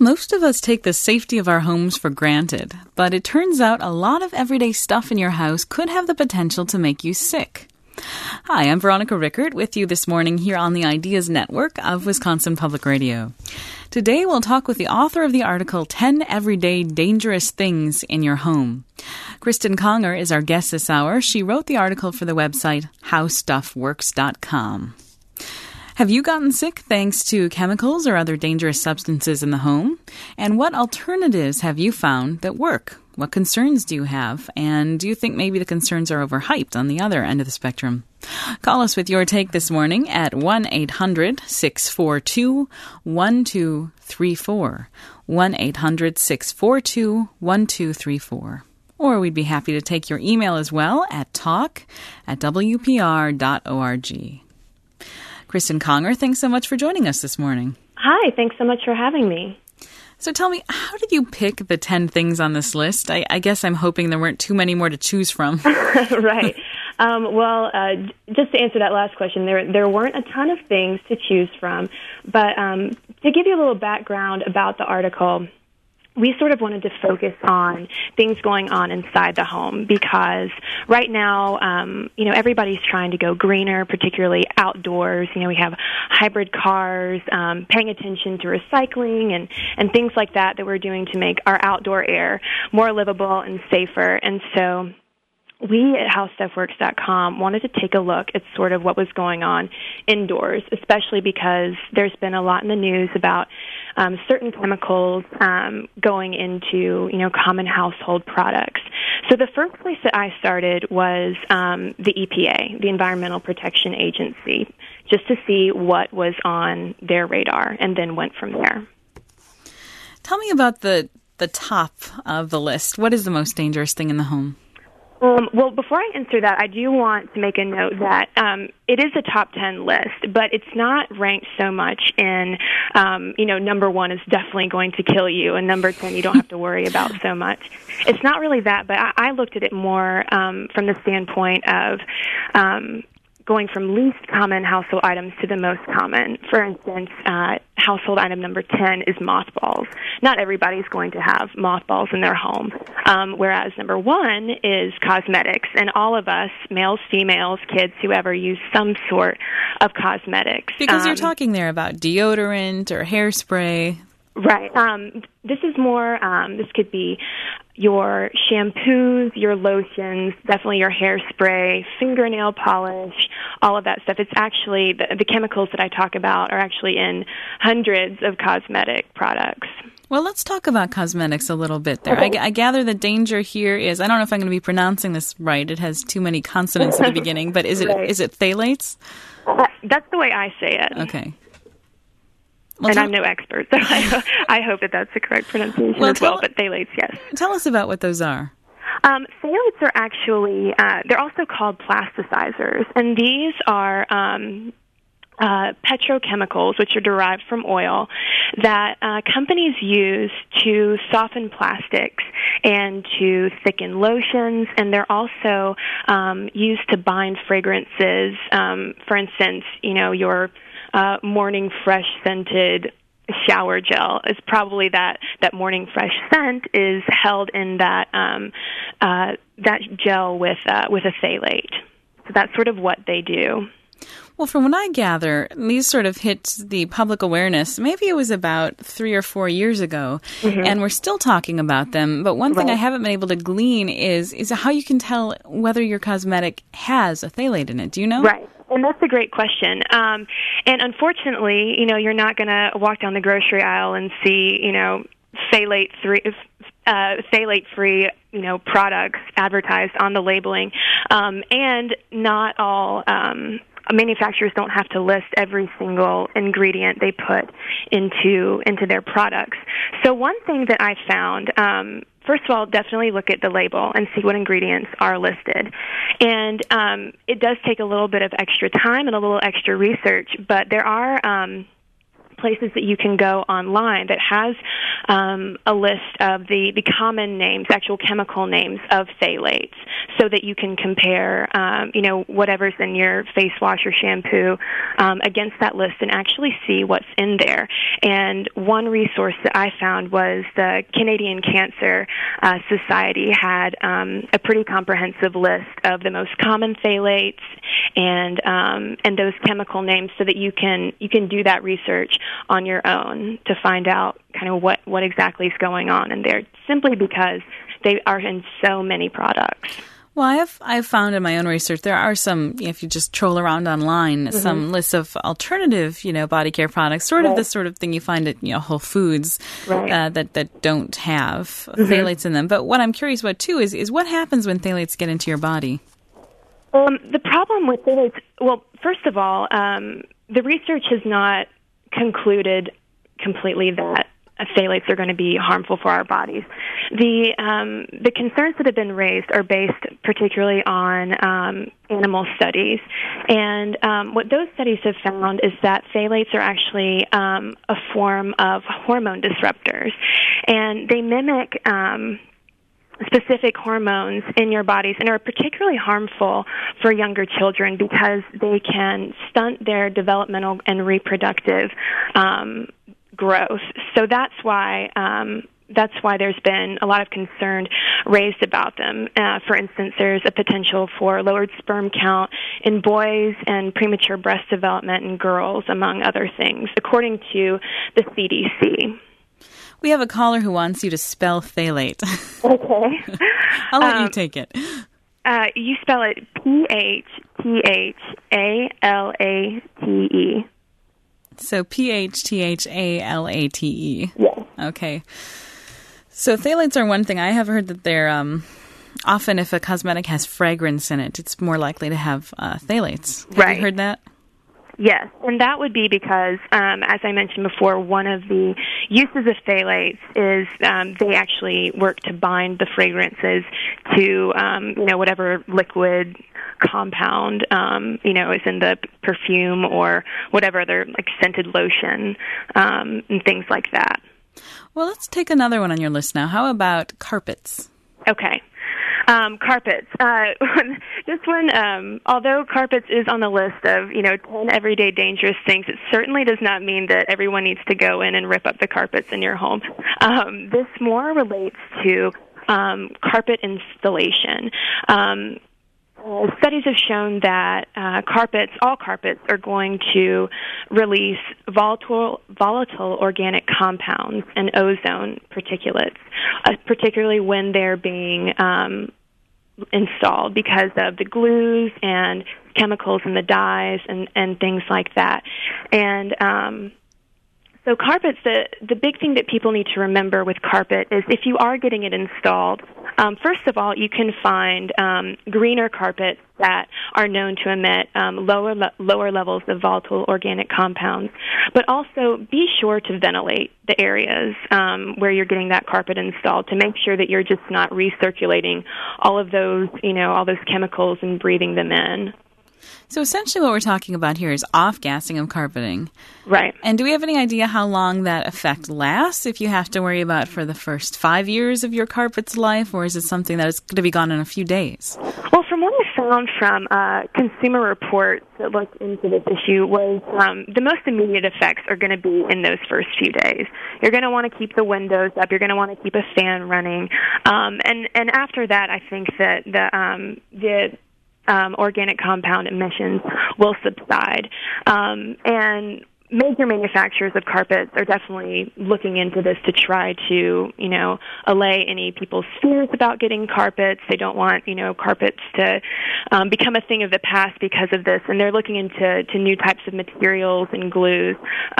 Most of us take the safety of our homes for granted, but it turns out a lot of everyday stuff in your house could have the potential to make you sick. Hi, I'm Veronica Rickert with you this morning here on the Ideas Network of Wisconsin Public Radio. Today we'll talk with the author of the article 10 Everyday Dangerous Things in Your Home. Kristen Conger is our guest this hour. She wrote the article for the website howstuffworks.com. Have you gotten sick thanks to chemicals or other dangerous substances in the home? And what alternatives have you found that work? What concerns do you have? And do you think maybe the concerns are overhyped on the other end of the spectrum? Call us with your take this morning at 1-800-642-1234. 1-800-642-1234. Or we'd be happy to take your email as well at talk@wpr.org. Kristen Conger, thanks so much for joining us this morning. Hi, thanks so much for having me. So tell me, how did you pick the 10 things on this list? I guess I'm hoping there weren't too many more to choose from. Right. Just to answer that last question, there weren't a ton of things to choose from. But to give you a little background about the article, we sort of wanted to focus on things going on inside the home because right now, everybody's trying to go greener, particularly outdoors. We have hybrid cars, paying attention to recycling and things like that we're doing to make our outdoor air more livable and safer. And so we at howstuffworks.com wanted to take a look at sort of what was going on indoors, especially because there's been a lot in the news about certain chemicals going into, common household products. So the first place that I started was the EPA, the Environmental Protection Agency, just to see what was on their radar, and then went from there. Tell me about the top of the list. What is the most dangerous thing in the home? Well, before I answer that, I do want to make a note that it is a top 10 list, but it's not ranked so much in, number 1 is definitely going to kill you, and number 10 you don't have to worry about so much. It's not really that, but I looked at it more from the standpoint of going from least common household items to the most common. For instance, household item number 10 is mothballs. Not everybody's going to have mothballs in their home, whereas number 1 is cosmetics. And all of us, males, females, kids, whoever, use some sort of cosmetics. Because you're talking there about deodorant or hairspray. Right. This is more, this could be your shampoos, your lotions, definitely your hairspray, fingernail polish, all of that stuff. It's actually, the chemicals that I talk about are actually in hundreds of cosmetic products. Well, let's talk about cosmetics a little bit there. I gather the danger here is, I don't know if I'm going to be pronouncing this right. It has too many consonants at the beginning, but is it phthalates? That's the way I say it. Okay. Well, and I'm no expert, so I hope that that's the correct pronunciation as well, but phthalates, yes. Tell us about what those are. Phthalates are actually, they're also called plasticizers, and these are petrochemicals, which are derived from oil, that companies use to soften plastics and to thicken lotions, and they're also used to bind fragrances. For instance, your morning fresh scented shower gel is probably that morning fresh scent is held in that gel with a phthalate. So that's sort of what they do. Well, from what I gather, these sort of hit the public awareness. Maybe it was about 3 or 4 years ago, and we're still talking about them. But one thing I haven't been able to glean is how you can tell whether your cosmetic has a phthalate in it. Do you know? Right. And that's a great question. And unfortunately, you're not going to walk down the grocery aisle and see, phthalate-free, products advertised on the labeling. And not all manufacturers don't have to list every single ingredient they put into their products. So one thing that I found, first of all, definitely look at the label and see what ingredients are listed. And it does take a little bit of extra time and a little extra research, but there are places that you can go online that has a list of the common names, actual chemical names of phthalates, so that you can compare, whatever's in your face wash or shampoo against that list and actually see what's in there. And one resource that I found was the Canadian Cancer Society had a pretty comprehensive list of the most common phthalates and those chemical names, so that you can do that research on your own to find out kind of what exactly is going on in there, simply because they are in so many products. Well, I've found in my own research there are some, if you just troll around online, some lists of alternative, body care products, sort of the sort of thing you find at Whole Foods, that don't have phthalates in them. But what I'm curious about too is what happens when phthalates get into your body. The problem with phthalates, well, first of all, the research has not concluded completely that phthalates are going to be harmful for our bodies. The concerns that have been raised are based particularly on animal studies, and what those studies have found is that phthalates are actually a form of hormone disruptors, and they mimic specific hormones in your bodies and are particularly harmful for younger children because they can stunt their developmental and reproductive growth. So that's why there's been a lot of concern raised about them. For instance, there's a potential for lowered sperm count in boys and premature breast development in girls, among other things, according to the CDC. We have a caller who wants you to spell phthalate. Okay. I'll let you take it. You spell it Phthalate. So Phthalate. Yes. Okay. So phthalates are one thing. I have heard that they're often, if a cosmetic has fragrance in it, it's more likely to have phthalates. Have you heard that? Yes, and that would be because, as I mentioned before, one of the uses of phthalates is they actually work to bind the fragrances to, whatever liquid compound, is in the perfume or whatever other, like, scented lotion and things like that. Well, let's take another one on your list now. How about carpets? Okay. Carpets. This one, although carpets is on the list of, 10 everyday dangerous things, it certainly does not mean that everyone needs to go in and rip up the carpets in your home. This more relates to carpet installation. Studies have shown that all carpets are going to release volatile organic compounds and ozone particulates, particularly when they're being installed because of the glues and chemicals in the dyes and things like that. And so carpets, the big thing that people need to remember with carpet is if you are getting it installed, first of all, you can find greener carpets that are known to emit lower levels of volatile organic compounds. But also be sure to ventilate the areas where you're getting that carpet installed to make sure that you're just not recirculating all of those, all those chemicals and breathing them in. So essentially what we're talking about here is off-gassing of carpeting. Right. And do we have any idea how long that effect lasts, if you have to worry about for the first 5 years of your carpet's life, or is it something that is going to be gone in a few days? Well, from what I found from Consumer Reports that looked into this issue was the most immediate effects are going to be in those first few days. You're going to want to keep the windows up. You're going to want to keep a fan running. And after that, I think that the organic compound emissions will subside. And major manufacturers of carpets are definitely looking into this to try to, allay any people's fears about getting carpets. They don't want, carpets to become a thing of the past because of this. And they're looking into new types of materials and glues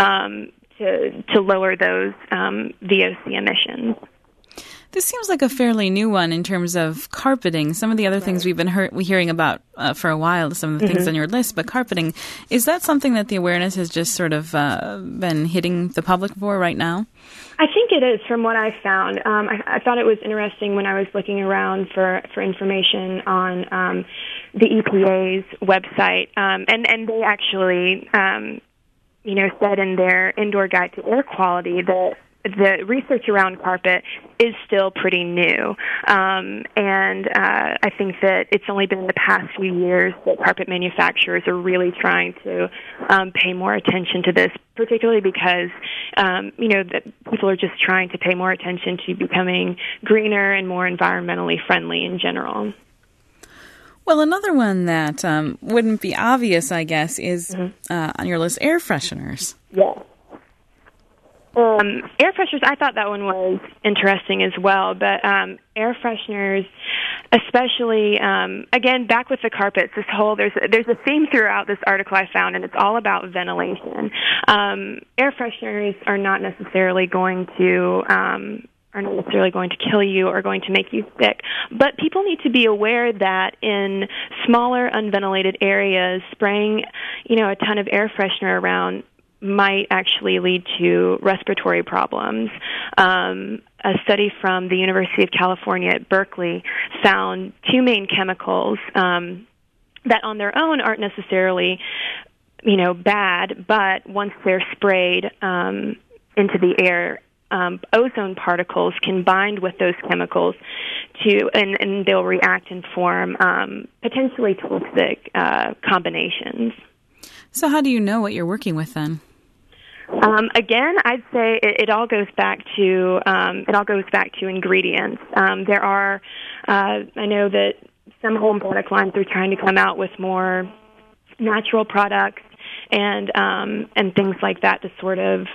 to lower those VOC emissions. This seems like a fairly new one in terms of carpeting. Some of the other things we've been hearing about for a while, some of the things on your list, but carpeting, is that something that the awareness has just sort of been hitting the public for right now? I think it is, from what I found. I thought it was interesting when I was looking around for information on the EPA's website, and they actually said in their Indoor Guide to Air Quality that the research around carpet is still pretty new. I think that it's only been in the past few years that carpet manufacturers are really trying to pay more attention to this, particularly because, that people are just trying to pay more attention to becoming greener and more environmentally friendly in general. Well, another one that wouldn't be obvious, I guess, is on your list, air fresheners. Yes. Air fresheners, I thought that one was interesting as well, but air fresheners, especially, again, back with the carpets, there's a theme throughout this article I found, and it's all about ventilation. Air fresheners are not necessarily going to kill you or going to make you sick. But people need to be aware that in smaller, unventilated areas, spraying, a ton of air freshener around might actually lead to respiratory problems. A study from the University of California at Berkeley found two main chemicals that on their own aren't necessarily, bad, but once they're sprayed into the air, ozone particles can bind with those chemicals and they'll react and form potentially toxic combinations. So how do you know what you're working with then? Again, I'd say it all goes back to ingredients. There are, I know that some home product lines are trying to come out with more natural products and things like that to sort of,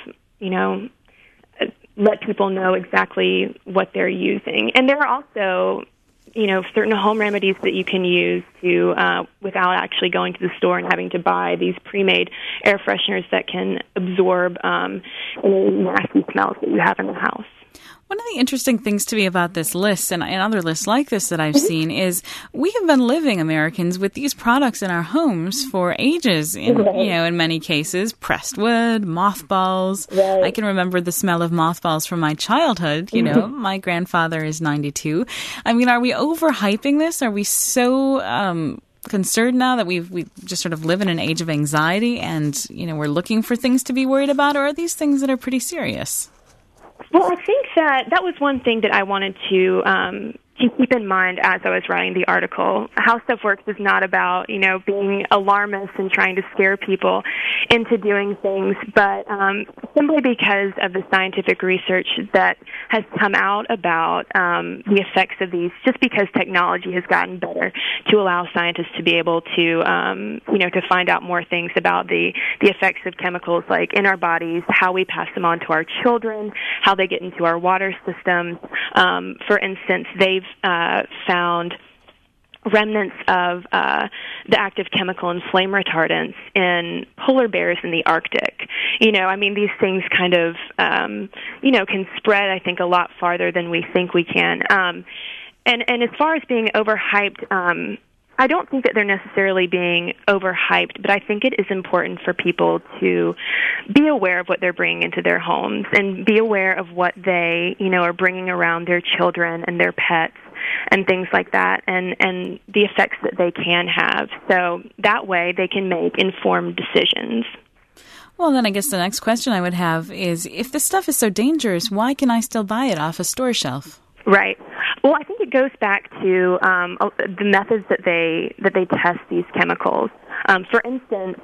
let people know exactly what they're using. And there are also, certain home remedies that you can use to without actually going to the store and having to buy these pre-made air fresheners that can absorb any nasty smells that you have in the house. One of the interesting things to me about this list and other lists like this that I've seen is we have been living, Americans, with these products in our homes for ages. In many cases, pressed wood, mothballs. Right. I can remember the smell of mothballs from my childhood. My grandfather is 92. I mean, are we overhyping this? Are we so concerned now that we just sort of live in an age of anxiety and, we're looking for things to be worried about? Or are these things that are pretty serious? Well, I think that was one thing that I wanted to keep in mind as I was writing the article. How Stuff Works is not about, being alarmist and trying to scare people into doing things, but simply because of the scientific research that has come out about the effects of these, just because technology has gotten better to allow scientists to be able to, to find out more things about the effects of chemicals like in our bodies, how we pass them on to our children, how they get into our water systems. For instance, they've found remnants of the active chemical and flame retardants in polar bears in the Arctic. These things kind of, can spread, I think, a lot farther than we think we can. And as far as being overhyped, I don't think that they're necessarily being overhyped, but I think it is important for people to be aware of what they're bringing into their homes and be aware of what they, are bringing around their children and their pets and things like that, and the effects that they can have. So that way they can make informed decisions. Well, then I guess the next question I would have is, if this stuff is so dangerous, why can I still buy it off a store shelf? Right. Well, I think it goes back to the methods that they test these chemicals. For instance,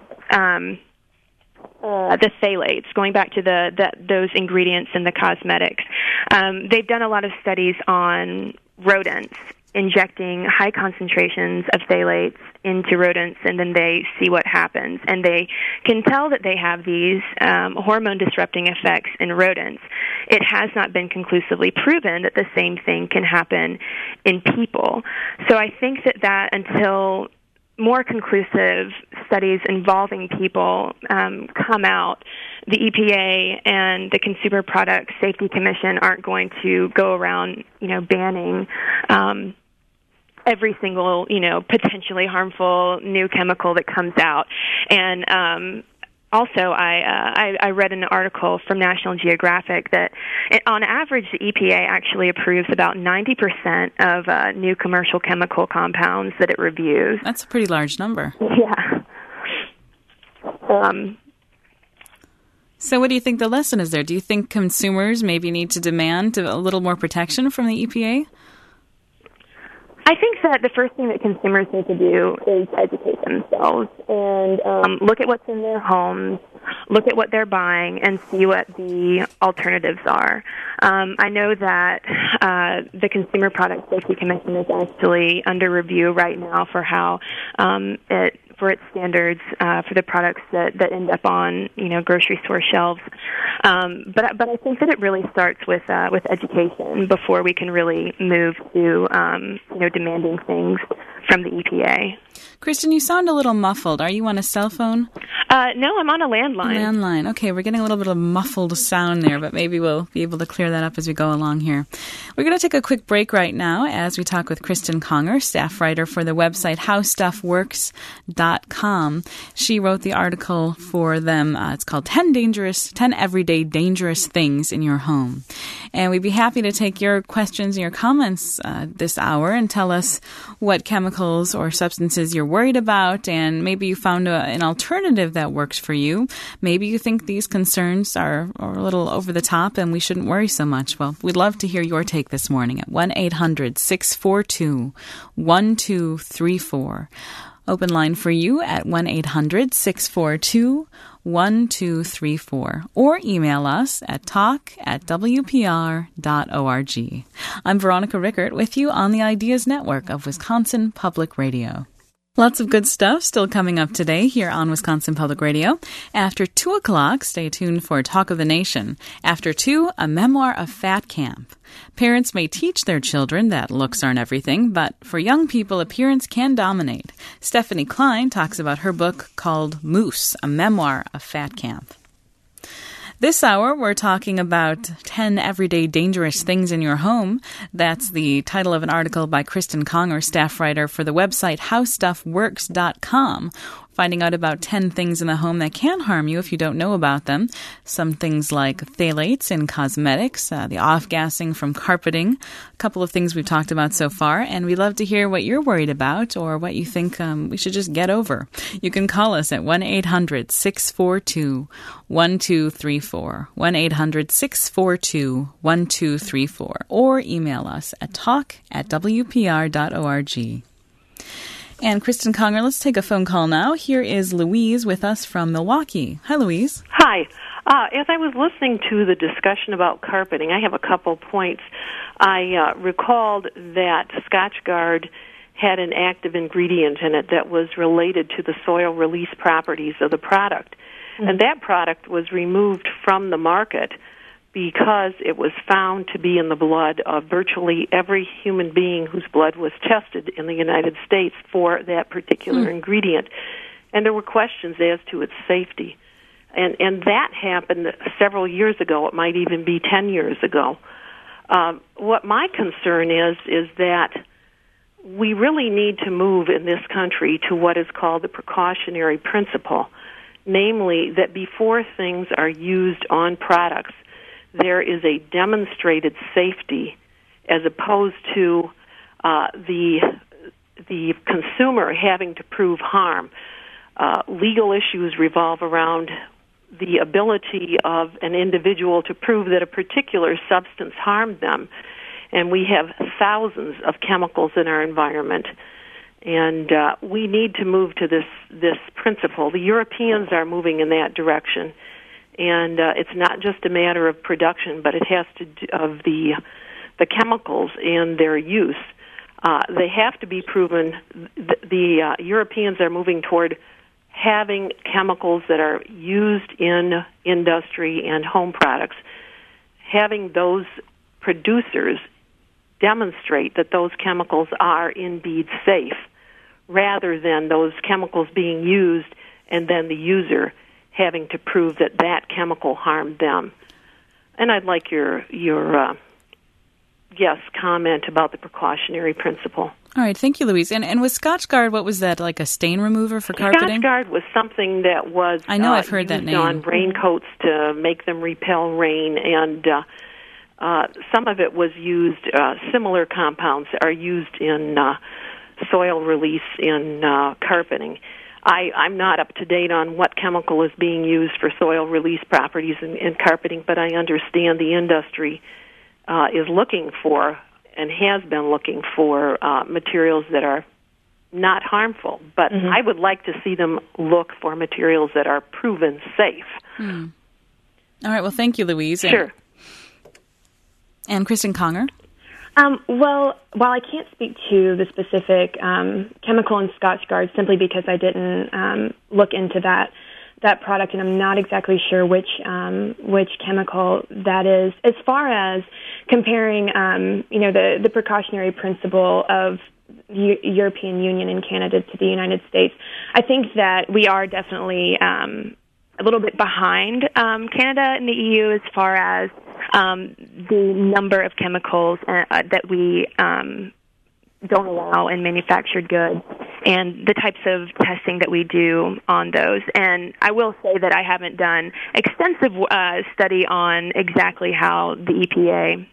the phthalates, going back to those ingredients in the cosmetics. They've done a lot of studies on rodents, injecting high concentrations of phthalates into rodents, and then they see what happens. And they can tell that they have these hormone-disrupting effects in rodents. It has not been conclusively proven that the same thing can happen in people. So I think that until more conclusive studies involving people come out, the EPA and the Consumer Product Safety Commission aren't going to go around, banning every single, potentially harmful new chemical that comes out. And also, I read an article from National Geographic that, on average, the EPA actually approves about 90% of new commercial chemical compounds that it reviews. That's a pretty large number. Yeah. So what do you think the lesson is there? Do you think consumers maybe need to demand a little more protection from the EPA? I think that the first thing that consumers need to do is educate themselves and look at what's in their homes, look at what they're buying, and see what the alternatives are. I know that the Consumer Product Safety Commission is actually under review right now for how for its standards for the products that end up on grocery store shelves. But I think that it really starts with education before we can really move to demanding things from the EPA. Kristen, you sound a little muffled. Are you on a cell phone? No, I'm on a landline. Landline. Okay, we're getting a little bit of muffled sound there, but maybe we'll be able to clear that up as we go along here. We're going to take a quick break right now as we talk with Kristen Conger, staff writer for the website HowStuffWorks.com. She wrote the article for them. It's called 10 Everyday Dangerous Things in Your Home. And we'd be happy to take your questions and your comments this hour and tell us what chemicals or substances you're worried about, and maybe you found an alternative that works for you. Maybe you think these concerns are a little over the top and we shouldn't worry so much. Well, we'd love to hear your take this morning at 1-800-642-1234. Open line for you at 1-800-642-1234, or email us at talk@wpr.org. I'm Veronica Rickert with you on the Ideas Network of Wisconsin Public Radio. Lots of good stuff still coming up today here on Wisconsin Public Radio. After 2 o'clock, stay tuned for Talk of the Nation. After 2, a memoir of Fat Camp. Parents may teach their children that looks aren't everything, but for young people, appearance can dominate. Stephanie Klein talks about her book called Moose, a memoir of Fat Camp. This hour, we're talking about 10 everyday dangerous things in your home. That's the title of an article by Kristen Conger, staff writer for the website HowStuffWorks.com. Finding out about 10 things in the home that can harm you if you don't know about them. Some things like phthalates in cosmetics, the off-gassing from carpeting, a couple of things we've talked about so far, and we'd love to hear what you're worried about or what you think we should just get over. You can call us at 1-800-642-1234, 1-800-642-1234, or email us at talk@wpr.org. And Kristen Conger, let's take a phone call now. Here is Louise with us from Milwaukee. Hi, Louise. Hi. As I was listening to the discussion about carpeting, I have a couple points. I recalled that Scotchgard had an active ingredient in it that was related to the soil release properties of the product. Mm-hmm. And that product was removed from the market because it was found to be in the blood of virtually every human being whose blood was tested in the United States for that particular ingredient. And there were questions as to its safety. And that happened several years ago. It might even be 10 years ago. What my concern is that we really need to move in this country to what is called the precautionary principle, namely that before things are used on products, there is a demonstrated safety as opposed to the consumer having to prove harm. Legal issues revolve around the ability of an individual to prove that a particular substance harmed them. And we have thousands of chemicals in our environment. And we need to move to this principle. The Europeans are moving in that direction. And it's not just a matter of production, but it has to do of the chemicals and their use. They have to be proven. The Europeans are moving toward having chemicals that are used in industry and home products, having those producers demonstrate that those chemicals are indeed safe, rather than those chemicals being used and then the user having to prove that that chemical harmed them. And I'd like your comment about the precautionary principle. All right, thank you, Louise. And with Scotchgard, what was that, like a stain remover for carpeting? Scotchgard was something that was I've heard that name. On raincoats to make them repel rain, and some of it was used, similar compounds are used in soil release in carpeting. I'm not up to date on what chemical is being used for soil release properties in carpeting, but I understand the industry is looking for and has been looking for materials that are not harmful. But I would like to see them look for materials that are proven safe. All right. Well, thank you, Louise. Sure. And Kristen Conger? Well, while I can't speak to the specific chemical in Scotchgard simply because I didn't look into that product, and I'm not exactly sure which chemical that is. As far as comparing, the precautionary principle of the European Union and Canada to the United States, I think that we are definitely a little bit behind Canada and the EU as far as the number of chemicals that we don't allow in manufactured goods and the types of testing that we do on those. And I will say that I haven't done extensive study on exactly how the EPA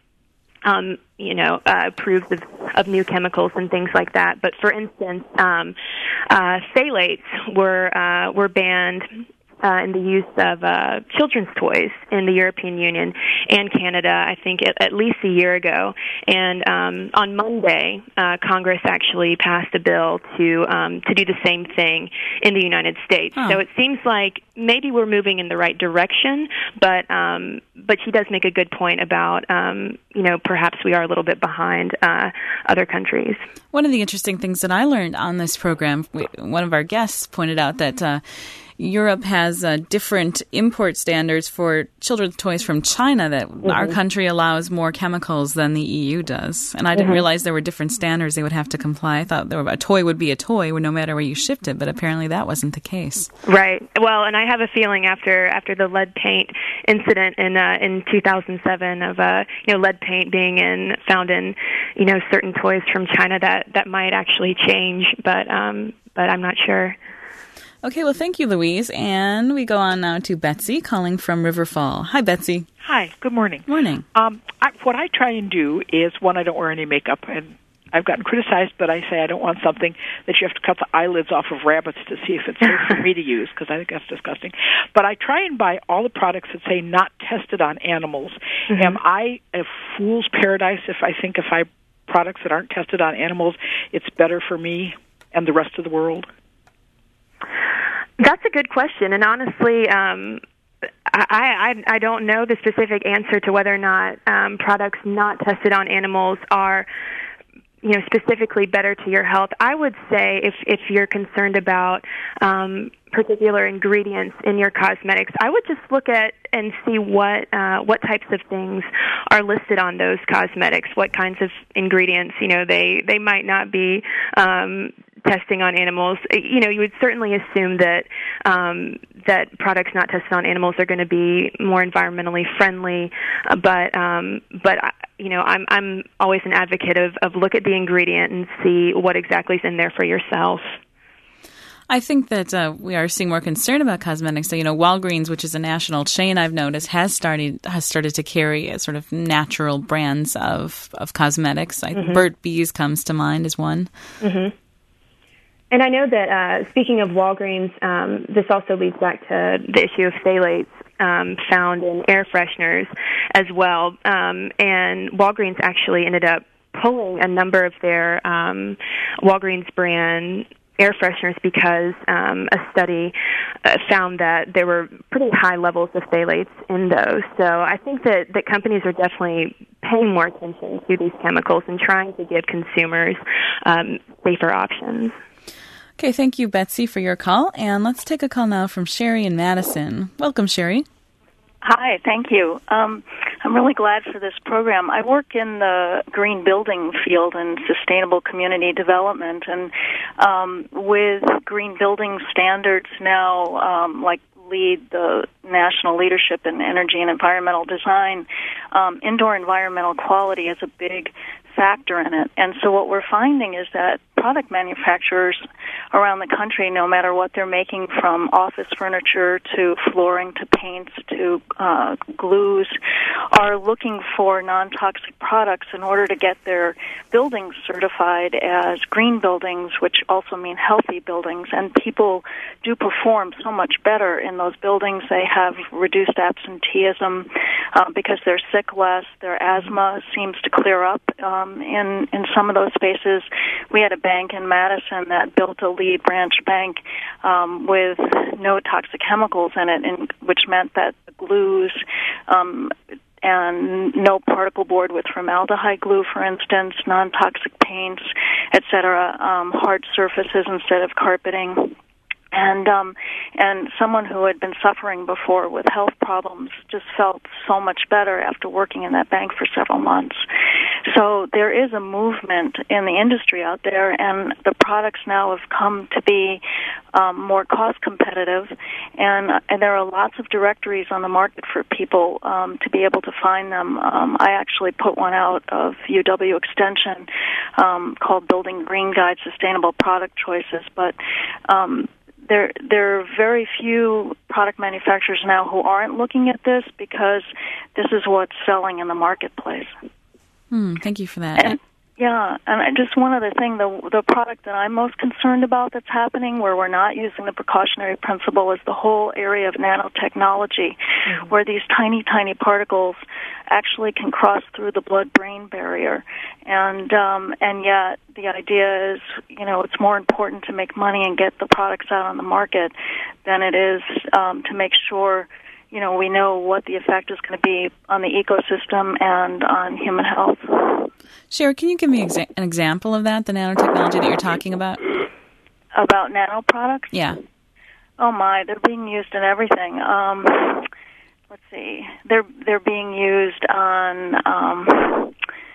approves of new chemicals and things like that. But for instance, phthalates were banned in the use of children's toys in the European Union and Canada, I think at least a year ago. And on Monday, Congress actually passed a bill to do the same thing in the United States. So it seems like maybe we're moving in the right direction, but she does make a good point about perhaps we are a little bit behind other countries. One of the interesting things that I learned on this program, one of our guests pointed out that Europe has different import standards for children's toys from China that our country allows more chemicals than the EU does. And I didn't realize there were different standards they would have to comply. I thought a toy would be a toy no matter where you shipped it, but apparently that wasn't the case. Right. Well, and I have a feeling after the lead paint incident in 2007 of lead paint being found in certain toys from China that might actually change, but I'm not sure. Okay, well, thank you, Louise. And we go on now to Betsy calling from River Fall. Hi, Betsy. Hi, good morning. Morning. What I try and do is, one, I don't wear any makeup, and I've gotten criticized, but I say I don't want something that you have to cut the eyelids off of rabbits to see if it's safe for me to use, because I think that's disgusting. But I try and buy all the products that say not tested on animals. Am I a fool's paradise if I think if I products that aren't tested on animals, it's better for me and the rest of the world? That's a good question, and honestly, I don't know the specific answer to whether or not products not tested on animals are, specifically better to your health. I would say if you're concerned about particular ingredients in your cosmetics, I would just look at and see what types of things are listed on those cosmetics, what kinds of ingredients, they might not be testing on animals. You would certainly assume that that products not tested on animals are going to be more environmentally friendly, but I'm always an advocate of look at the ingredient and see what exactly is in there for yourself. I think that we are seeing more concern about cosmetics. So, Walgreens, which is a national chain, I've noticed, has started to carry a sort of natural brands of cosmetics. Burt Bees comes to mind as one. Mm-hmm. And I know that, speaking of Walgreens, this also leads back to the issue of phthalates found in air fresheners as well. And Walgreens actually ended up pulling a number of their Walgreens brand air fresheners because a study found that there were pretty high levels of phthalates in those. So I think that companies are definitely paying more attention to these chemicals and trying to give consumers safer options. Okay, thank you, Betsy, for your call. And let's take a call now from Sherry in Madison. Welcome, Sherry. Hi, thank you. I'm really glad for this program. I work in the green building field and sustainable community development, and with green building standards now, lead the national leadership in energy and environmental design, indoor environmental quality is a big factor in it. And so what we're finding is that product manufacturers around the country, no matter what they're making, from office furniture to flooring to paints to glues, are looking for non-toxic products in order to get their buildings certified as green buildings, which also mean healthy buildings. And people do perform so much better in those buildings. They have reduced absenteeism because they're sick less. Their asthma seems to clear up in some of those spaces. We had a bank in Madison that built a lead branch bank with no toxic chemicals in it, which meant that the glues and no particle board with formaldehyde glue, for instance, non-toxic paints, etc., hard surfaces instead of carpeting. And someone who had been suffering before with health problems just felt so much better after working in that bank for several months. So there is a movement in the industry out there, and the products now have come to be more cost competitive, and there are lots of directories on the market for people to be able to find them. I actually put one out of UW Extension called Building Green Guide Sustainable Product Choices, but there are very few product manufacturers now who aren't looking at this because this is what's selling in the marketplace. Thank you for that. And just one other thing, the product that I'm most concerned about that's happening where we're not using the precautionary principle is the whole area of nanotechnology, where these tiny, tiny particles actually can cross through the blood-brain barrier. And yet the idea is, it's more important to make money and get the products out on the market than it is to make sure we know what the effect is going to be on the ecosystem and on human health. Sherry, can you give me an example of that, the nanotechnology that you're talking about? About nanoproducts? Yeah. Oh my, they're being used in everything. Let's see, they're being used on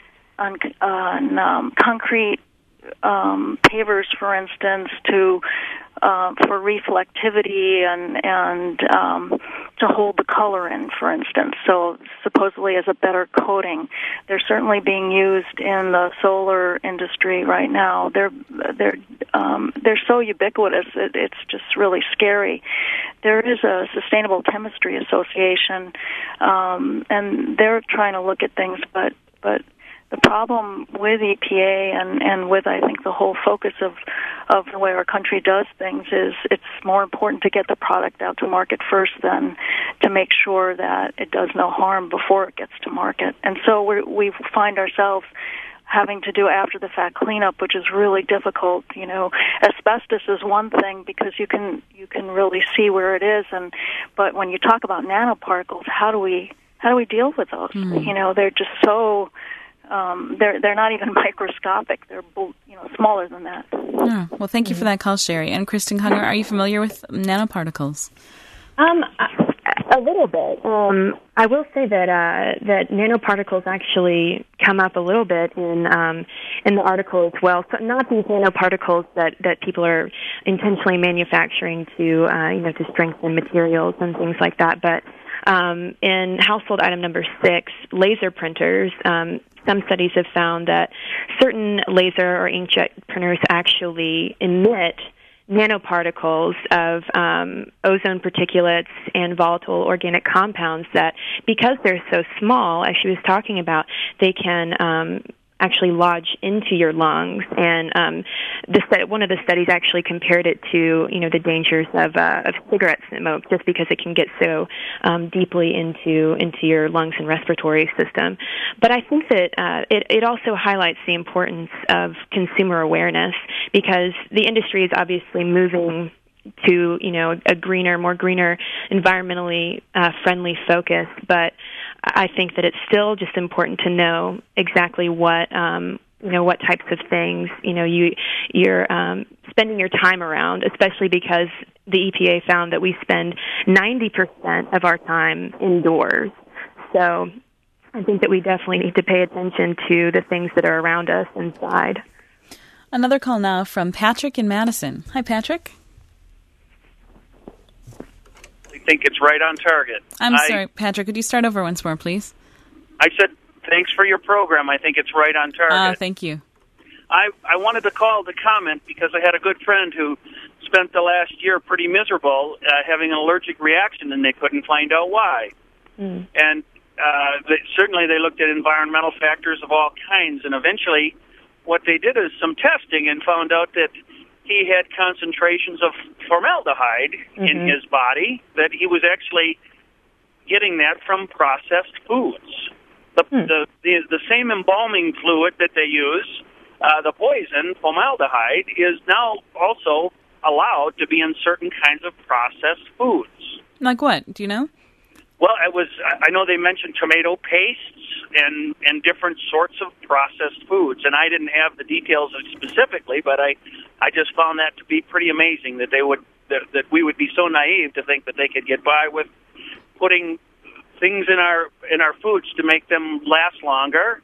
concrete pavers, for instance, for reflectivity and to hold the color in, for instance. So supposedly as a better coating. They're certainly being used in the solar industry right now. They're so ubiquitous. It's just really scary. There is a Sustainable Chemistry Association, and they're trying to look at things, but the problem with EPA and with, I think, the whole focus of the way our country does things is it's more important to get the product out to market first than to make sure that it does no harm before it gets to market. And so we find ourselves having to do after-the-fact cleanup, which is really difficult. Asbestos is one thing because you can really see where it is, but when you talk about nanoparticles, how do we deal with those? They're just so... they're not even microscopic. They're smaller than that. Oh, well, thank you for that call, Sherry. And Kristen Hunger, are you familiar with nanoparticles? A little bit. I will say that nanoparticles actually come up a little bit in the article as well. So not these nanoparticles that people are intentionally manufacturing to strengthen materials and things like that, but in household item number 6, laser printers, some studies have found that certain laser or inkjet printers actually emit nanoparticles of ozone particulates and volatile organic compounds that, because they're so small, as she was talking about, they can actually lodge into your lungs. And one of the studies actually compared it to the dangers of cigarette smoke, just because it can get so deeply into your lungs and respiratory system. But I think that it also highlights the importance of consumer awareness, because the industry is obviously moving to a more greener, environmentally friendly focus, but I think that it's still just important to know exactly what what types of things you're spending your time around, especially because the EPA found that we spend 90% of our time indoors. So I think that we definitely need to pay attention to the things that are around us inside. Another call now from Patrick in Madison. Hi, Patrick. I think it's right on target. I'm sorry, Patrick. Could you start over once more, please? I said, thanks for your program. I think it's right on target. Thank you. I wanted to call to comment because I had a good friend who spent the last year pretty miserable having an allergic reaction, and they couldn't find out why. And certainly they looked at environmental factors of all kinds, and eventually what they did is some testing and found out that he had concentrations of formaldehyde in his body, that he was actually getting that from processed foods. The same embalming fluid that they use, the poison, formaldehyde, is now also allowed to be in certain kinds of processed foods. Like what? Do you know? Well, I know they mentioned tomato pastes and different sorts of processed foods, and I didn't have the details specifically, but I just found that to be pretty amazing that that we would be so naive to think that they could get by with putting things in our foods to make them last longer,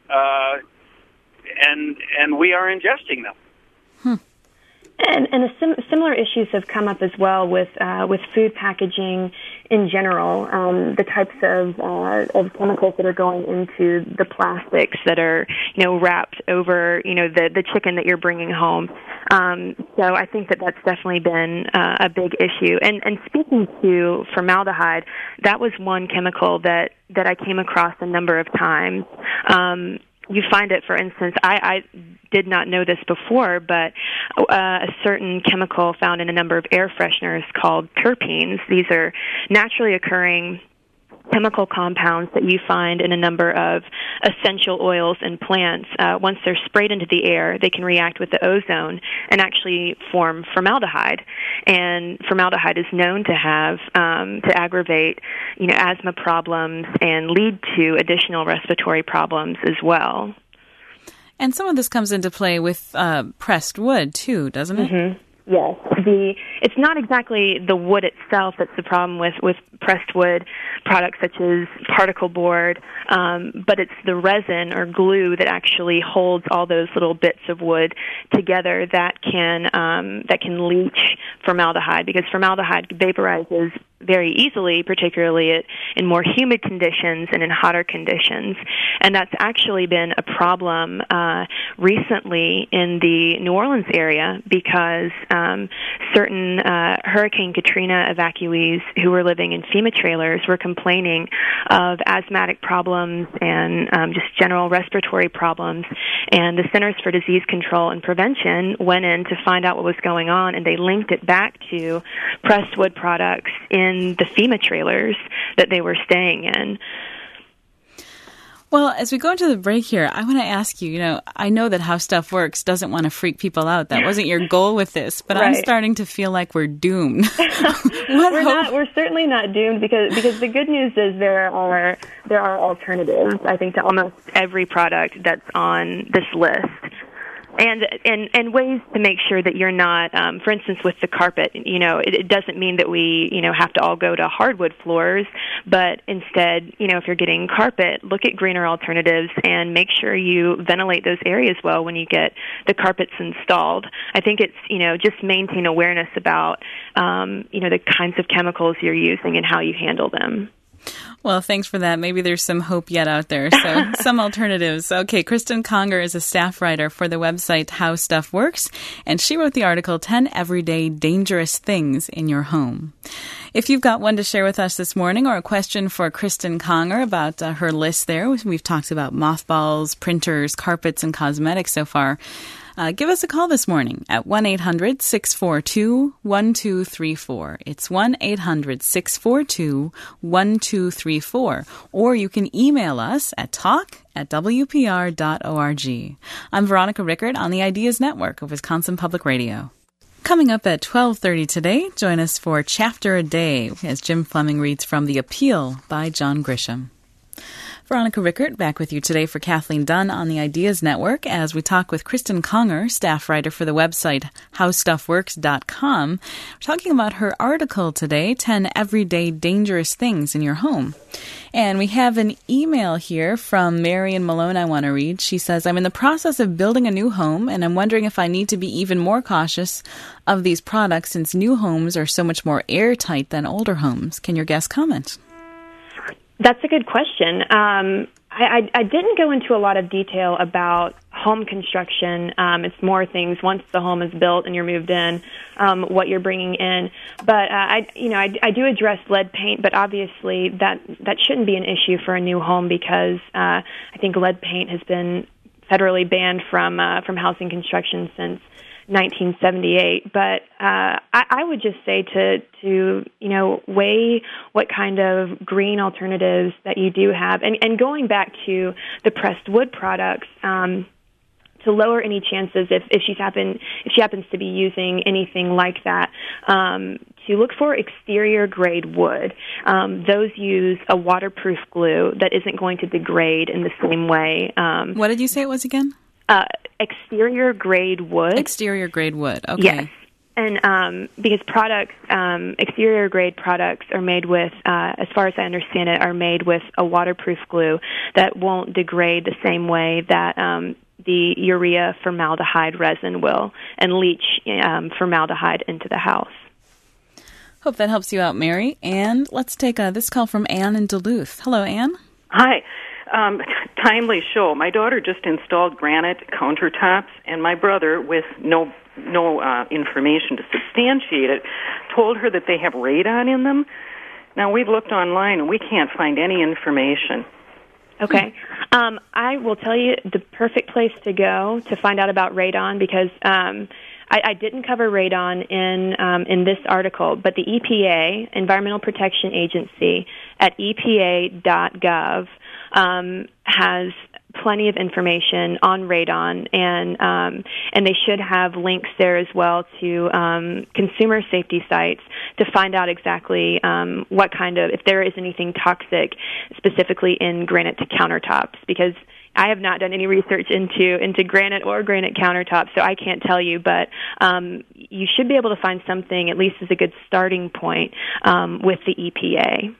and we are ingesting them. And similar issues have come up as well with food packaging in general. The types of chemicals that are going into the plastics that are wrapped over the chicken that you're bringing home. So I think that's definitely been a big issue. And speaking to formaldehyde, that was one chemical that I came across a number of times. You find it, for instance, I did not know this before, but a certain chemical found in a number of air fresheners called terpenes. These are naturally occurring chemical compounds that you find in a number of essential oils and plants. Once they're sprayed into the air, they can react with the ozone and actually form formaldehyde. And formaldehyde is known to have to aggravate, asthma problems and lead to additional respiratory problems as well. And some of this comes into play with pressed wood too, doesn't it? Mm-hmm. Yes. It's not exactly the wood itself that's the problem with pressed wood products such as particle board, but it's the resin or glue that actually holds all those little bits of wood together that can leach formaldehyde, because formaldehyde vaporizes very easily, particularly in more humid conditions and in hotter conditions. And that's actually been a problem recently in the New Orleans area because certain Hurricane Katrina evacuees who were living in FEMA trailers were complaining of asthmatic problems and just general respiratory problems. And the Centers for Disease Control and Prevention went in to find out what was going on, and they linked it back to pressed wood products in the FEMA trailers that they were staying in. Well, as we go into the break here, I want to ask you, I know that How Stuff Works doesn't want to freak people out. That wasn't your goal with this, but right. I'm starting to feel like we're doomed. We're certainly not doomed because the good news is there are alternatives, I think, to almost every product that's on this list. And ways to make sure that you're not, for instance, with the carpet, it doesn't mean that we, have to all go to hardwood floors, but instead, if you're getting carpet, look at greener alternatives and make sure you ventilate those areas well when you get the carpets installed. I think it's, just maintain awareness about, the kinds of chemicals you're using and how you handle them. Well, thanks for that. Maybe there's some hope yet out there. So some alternatives. Okay, Kristen Conger is a staff writer for the website How Stuff Works, and she wrote the article 10 Everyday Dangerous Things in Your Home. If you've got one to share with us this morning or a question for Kristen Conger about her list there, we've talked about mothballs, printers, carpets, and cosmetics so far. Give us a call this morning at 1-800-642-1234. It's 1-800-642-1234. Or you can email us at talk@wpr.org. I'm Veronica Rickert on the Ideas Network of Wisconsin Public Radio. Coming up at 12:30 today, join us for Chapter a Day as Jim Fleming reads from The Appeal by John Grisham. Veronica Rickert back with you today for Kathleen Dunn on the Ideas Network as we talk with Kristen Conger, staff writer for the website HowStuffWorks.com. We're talking about her article today, 10 Everyday Dangerous Things in Your Home. And we have an email here from Marion Malone I want to read. She says, I'm in the process of building a new home, and I'm wondering if I need to be even more cautious of these products since new homes are so much more airtight than older homes. Can your guest comment? That's a good question. I didn't go into a lot of detail about home construction. It's more things once the home is built and you're moved in, what you're bringing in. But I do address lead paint, but obviously that shouldn't be an issue for a new home because I think lead paint has been federally banned from housing construction since 1978. But I would just say to weigh what kind of green alternatives that you do have, and going back to the pressed wood products. To lower any chances if she happens to be using anything like that, to look for exterior grade wood. Those use a waterproof glue that isn't going to degrade in the same way. What did you say it was again? Exterior grade wood. Exterior grade wood. Okay. Yes. And because exterior grade products are made with, as far as I understand it, are made with a waterproof glue that won't degrade the same way that the urea formaldehyde resin will, and leach formaldehyde into the house. Hope that helps you out, Mary. And let's take this call from Anne in Duluth. Hello, Anne. Hi. Timely show. My daughter just installed granite countertops, and my brother, with no information to substantiate it, told her that they have radon in them. Now, we've looked online, and we can't find any information. Okay. I will tell you the perfect place to go to find out about radon, because I didn't cover radon in this article, but the EPA, Environmental Protection Agency, at epa.gov has plenty of information on radon, and they should have links there as well to consumer safety sites to find out exactly what kind of, if there is anything toxic specifically in granite to countertops, because I have not done any research into granite or granite countertops, so I can't tell you, but you should be able to find something, at least as a good starting point, with the EPA.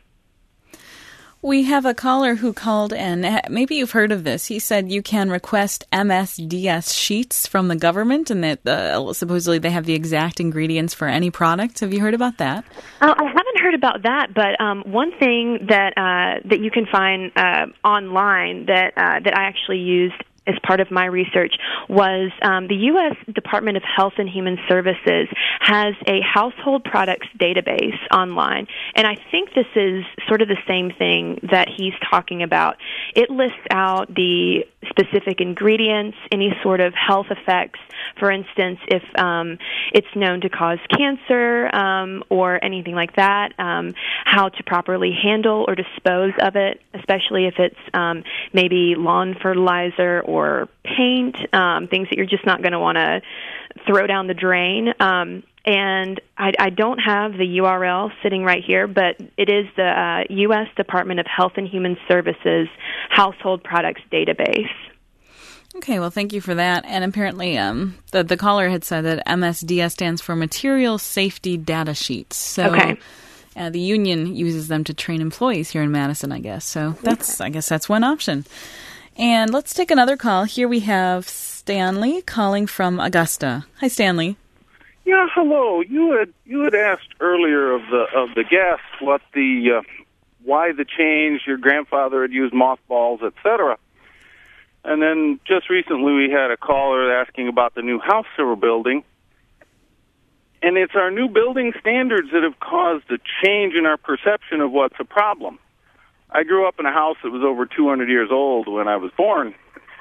We have a caller who called, and maybe you've heard of this. He said you can request MSDS sheets from the government, and that supposedly they have the exact ingredients for any product. Have you heard about that? I haven't heard about that, but one thing that you can find online that I actually used as part of my research was the U.S. Department of Health and Human Services has a household products database online, and I think this is sort of the same thing that he's talking about. It lists out the specific ingredients, any sort of health effects. For instance, if it's known to cause cancer or anything like that, how to properly handle or dispose of it, especially if it's maybe lawn fertilizer or paint, things that you're just not going to want to throw down the drain. And I don't have the URL sitting right here, but it is the U.S. Department of Health and Human Services Household Products Database. Okay, well, thank you for that. And apparently the caller had said that MSDS stands for Material Safety Data Sheets. So okay. The union uses them to train employees here in Madison, I guess. So I guess that's one option. And let's take another call. Here we have Stanley calling from Augusta. Hi, Stanley. Yeah, hello. You had asked earlier of the guest what why the change. Your grandfather had used mothballs, etc. And then just recently we had a caller asking about the new house that we're building. And it's our new building standards that have caused a change in our perception of what's a problem. I grew up in a house that was over 200 years old when I was born.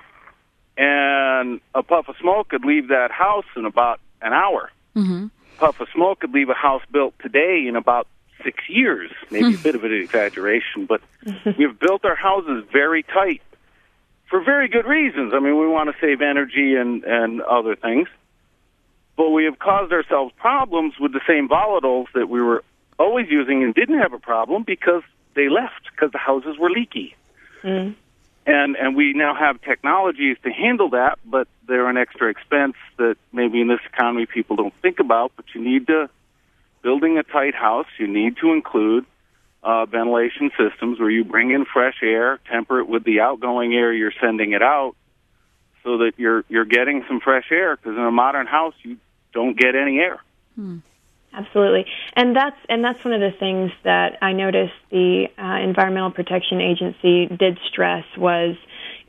And a puff of smoke could leave that house in about an hour. Mm-hmm. A puff of smoke could leave a house built today in about 6 years. Maybe a bit of an exaggeration, but we've built our houses very tight for very good reasons. I mean, we want to save energy and other things. But we have caused ourselves problems with the same volatiles that we were always using and didn't have a problem because they left, because the houses were leaky. Mm. And we now have technologies to handle that, but they're an extra expense that maybe in this economy people don't think about. But you need to, building a tight house, you need to include ventilation systems where you bring in fresh air, temper it with the outgoing air you're sending it out, so that you're getting some fresh air. Because in a modern house, you don't get any air. Hmm. Absolutely, and that's one of the things that I noticed the Environmental Protection Agency did stress was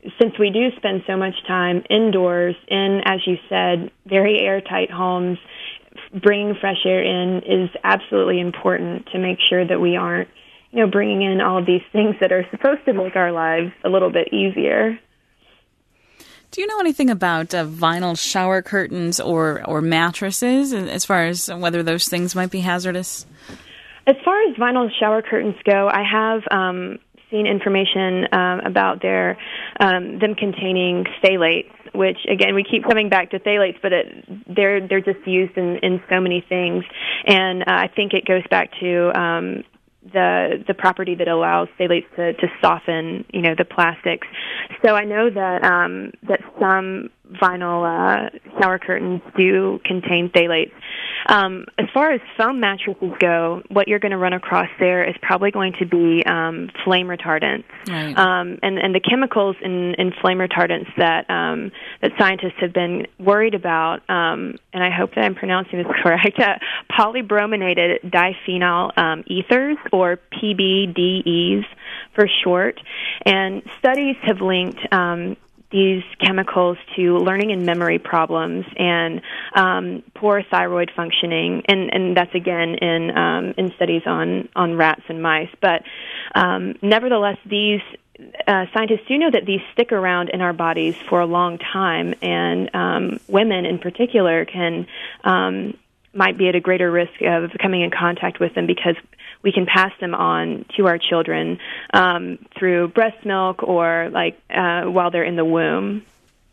since we do spend so much time indoors in, as you said, very airtight homes, bringing fresh air in is absolutely important to make sure that we aren't, bringing in all of these things that are supposed to make our lives a little bit easier. Do you know anything about vinyl shower curtains or mattresses, as far as whether those things might be hazardous? As far as vinyl shower curtains go, I have seen information about them containing phthalates, which, again, we keep coming back to phthalates, but they're just used in so many things. And I think it goes back to the property that allows phthalates to soften, the plastics. So I know that some vinyl shower curtains do contain phthalates. As far as foam mattresses go, what you're going to run across there is probably going to be flame retardants. Right. And the chemicals in flame retardants that scientists have been worried about, and I hope that I'm pronouncing this correct, polybrominated diphenyl ethers, or PBDEs for short. And studies have linked these chemicals to learning and memory problems and poor thyroid functioning, and that's again in studies on rats and mice. But nevertheless, these scientists do know that these stick around in our bodies for a long time, and women in particular might be at a greater risk of coming in contact with them because we can pass them on to our children through breast milk or while they're in the womb.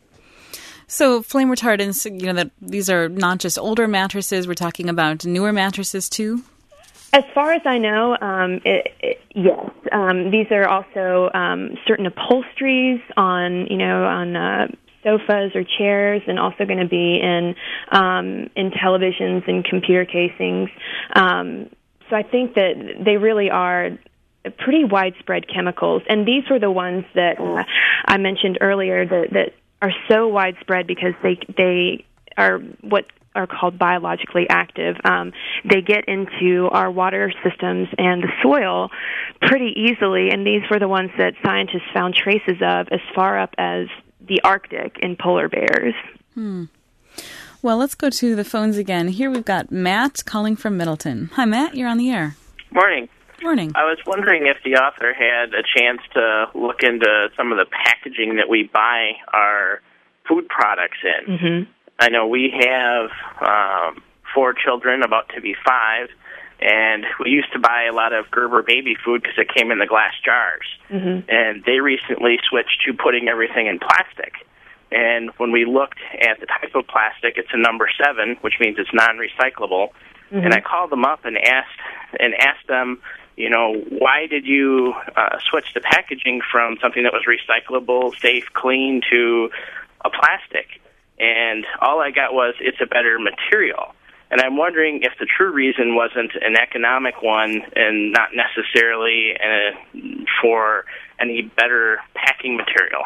So flame retardants, that these are not just older mattresses. We're talking about newer mattresses too? As far as I know, yes. These are also certain upholsteries on sofas or chairs, and also going to be in televisions and computer casings. So I think that they really are pretty widespread chemicals, and these were the ones that I mentioned earlier that are so widespread because they are what are called biologically active. They get into our water systems and the soil pretty easily, and these were the ones that scientists found traces of as far up as the Arctic in polar bears. Well, let's go to the phones again. Here we've got Matt calling from Middleton. Hi, Matt. You're on the air. Morning. Morning. I was wondering if the author had a chance to look into some of the packaging that we buy our food products in. Mm-hmm. I know we have 4 children, about to be 5, and we used to buy a lot of Gerber baby food because it came in the glass jars. Mm-hmm. And they recently switched to putting everything in plastic. And when we looked at the type of plastic, it's a number 7, which means it's non-recyclable. Mm-hmm. And I called them up and asked them, why did you switch the packaging from something that was recyclable, safe, clean to a plastic? And all I got was, it's a better material. And I'm wondering if the true reason wasn't an economic one and not necessarily for any better packing material.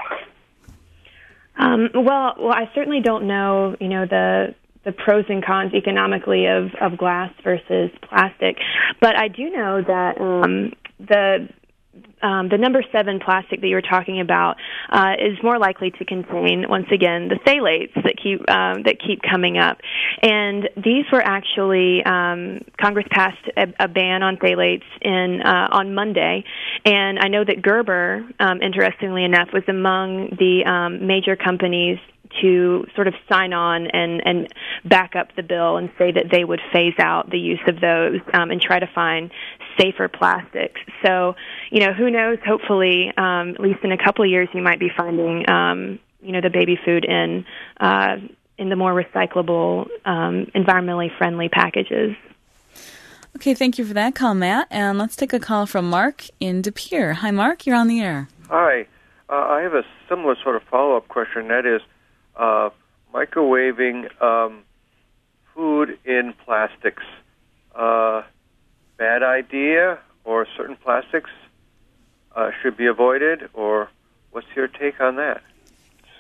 Well, I certainly don't know, the pros and cons economically of glass versus plastic, but I do know that the number 7 plastic that you were talking about is more likely to contain, once again, the phthalates that keep coming up. And these were actually Congress passed a ban on phthalates on Monday, and I know that Gerber, interestingly enough, was among the major companies to sort of sign on and back up the bill and say that they would phase out the use of those and try to find safer plastics. So, who knows? Hopefully, at least in a couple of years, you might be finding, the baby food in the more recyclable, environmentally friendly packages. Okay, thank you for that call, Matt. And let's take a call from Mark in De Pere. Hi, Mark. You're on the air. Hi. I have a similar sort of follow-up question. That is, microwaving food in plastics. Bad idea, or certain plastics should be avoided, or what's your take on that?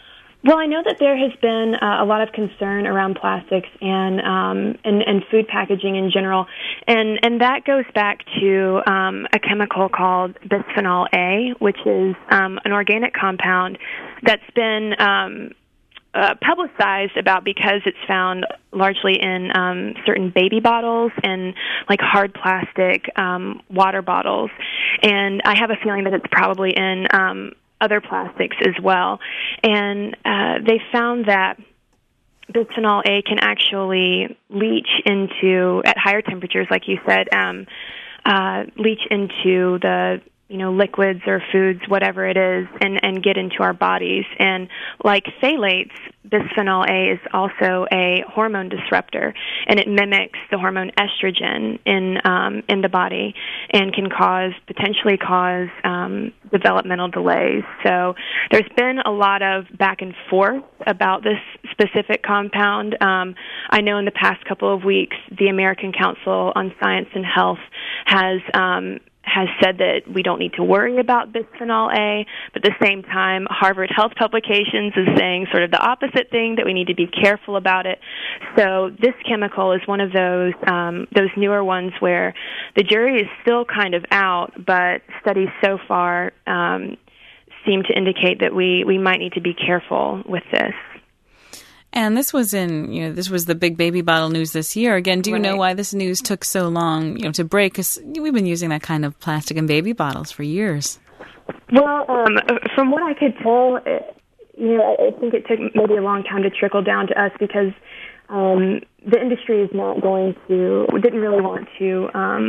Well, I know that there has been a lot of concern around plastics and food packaging in general, and that goes back to a chemical called bisphenol A, which is an organic compound that's been publicized about because it's found largely in certain baby bottles and like hard plastic water bottles, and I have a feeling that it's probably in other plastics as well. And they found that bisphenol A can actually leach into, at higher temperatures, like you said, leach into the liquids or foods, whatever it is, and get into our bodies. And like phthalates, bisphenol A is also a hormone disruptor, and it mimics the hormone estrogen in the body and can potentially cause developmental delays. So there's been a lot of back and forth about this specific compound. I know in the past couple of weeks, the American Council on Science and Health has said that we don't need to worry about bisphenol A, but at the same time, Harvard Health Publications is saying sort of the opposite thing, that we need to be careful about it. So this chemical is one of those newer ones where the jury is still kind of out, but studies so far seem to indicate that we might need to be careful with this. And this was this was the big baby bottle news this year. Again, do you know why this news took so long, to break? Because we've been using that kind of plastic in baby bottles for years. Well, from what I could tell, I think it took maybe a long time to trickle down to us because the industry is not didn't really want to,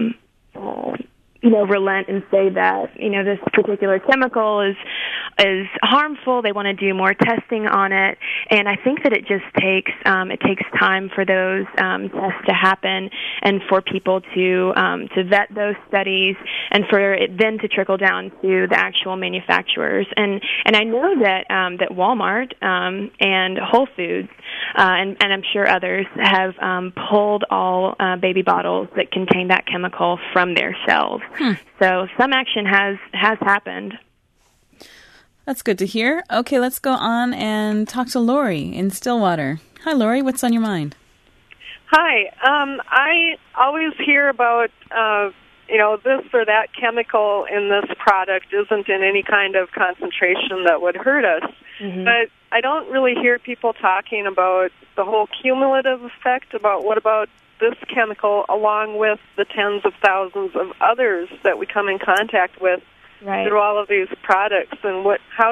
relent and say that, this particular chemical is harmful. They want to do more testing on it. And I think that it just takes time for those tests to happen and for people to vet those studies and for it then to trickle down to the actual manufacturers. And I know that Walmart and Whole Foods and I'm sure others have pulled all baby bottles that contain that chemical from their shelves. So some action has happened. That's good to hear. Okay, let's go on and talk to Lori in Stillwater. Hi, Lori. What's on your mind? Hi. I always hear about, this or that chemical in this product isn't in any kind of concentration that would hurt us. Mm-hmm. But I don't really hear people talking about the whole cumulative effect, about what about this chemical along with the tens of thousands of others that we come in contact with through all of these products, and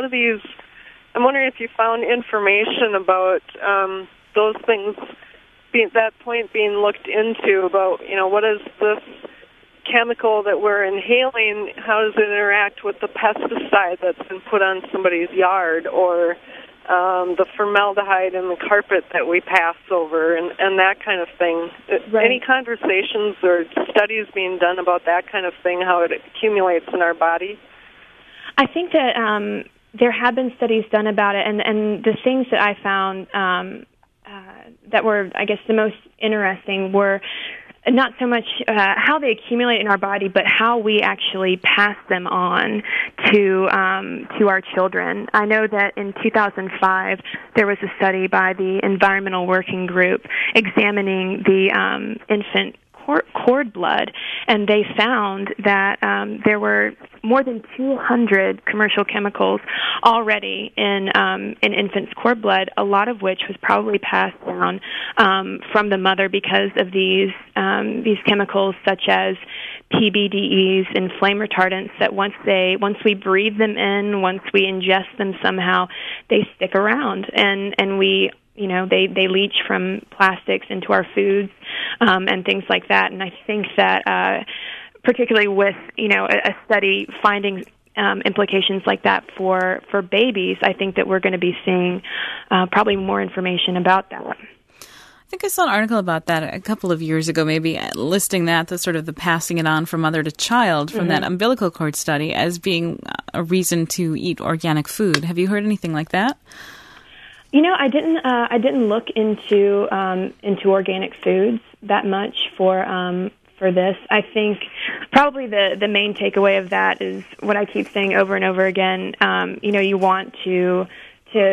I'm wondering if you found information about those things, that point being looked into about, what is this chemical that we're inhaling, how does it interact with the pesticide that's been put on somebody's yard, or the formaldehyde in the carpet that we pass over, and that kind of thing. Any conversations or studies being done about that kind of thing, how it accumulates in our body? I think that there have been studies done about it, and the things that I found that were, I guess, the most interesting were not so much how they accumulate in our body, but how we actually pass them on to our children. I know that in 2005 there was a study by the Environmental Working Group examining the infant cord blood, and they found that there were more than 200 commercial chemicals already in infants' cord blood, a lot of which was probably passed down from the mother because of these chemicals such as PBDEs and flame retardants that once we breathe them in, once we ingest them somehow, they stick around, and we they leach from plastics into our foods and things like that. And I think that particularly with a study finding implications like that for babies, I think that we're going to be seeing probably more information about that. I think I saw an article about that a couple of years ago, maybe listing the sort of the passing it on from mother to child from that umbilical cord study as being a reason to eat organic food. Have you heard anything like that? I didn't look into organic foods that much for this. I think probably the main takeaway of that is what I keep saying over and over again. You want to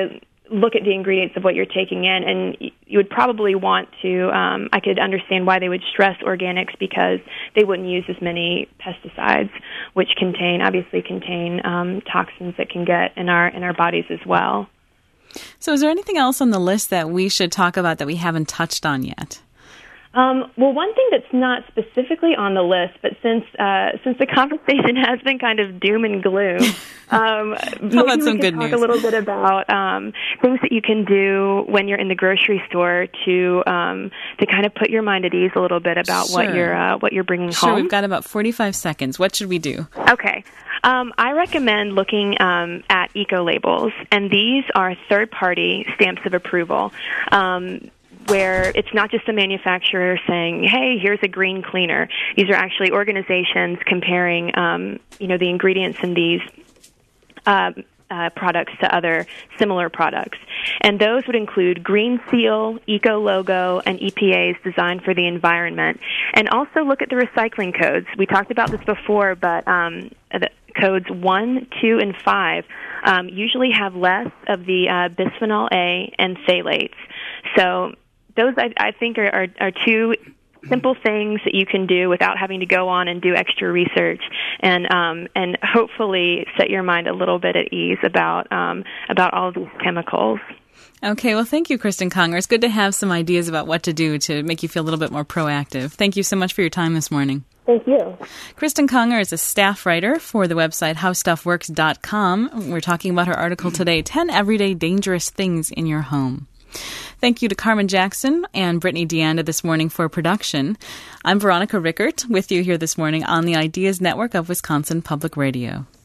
look at the ingredients of what you're taking in, and you would probably want to, I could understand why they would stress organics, because they wouldn't use as many pesticides, which obviously contain toxins that can get in our bodies as well. So is there anything else on the list that we should talk about that we haven't touched on yet? Well, one thing that's not specifically on the list, but since the conversation has been kind of doom and gloom, maybe about some we good can talk news? a little bit about things that you can do when you're in the grocery store to kind of put your mind at ease a little bit about what you're bringing home. Sure, we've got about 45 seconds. What should we do? Okay. I recommend looking at eco-labels, and these are third-party stamps of approval, where it's not just the manufacturer saying, hey, here's a green cleaner. These are actually organizations comparing, the ingredients in these products to other similar products. And those would include Green Seal, Eco Logo, and EPA's Design for the Environment. And also look at the recycling codes. We talked about this before, but the codes 1, 2, and 5 usually have less of the bisphenol A and phthalates. So those, I think, are two simple things that you can do without having to go on and do extra research, and hopefully set your mind a little bit at ease about all of these chemicals. Okay, well, thank you, Kristen Conger. It's good to have some ideas about what to do to make you feel a little bit more proactive. Thank you so much for your time this morning. Thank you. Kristen Conger is a staff writer for the website howstuffworks.com. We're talking about her article today, 10 Everyday Dangerous Things in Your Home. Thank you to Carmen Jackson and Brittany DeAnda this morning for production. I'm Veronica Rickert with you here this morning on the Ideas Network of Wisconsin Public Radio.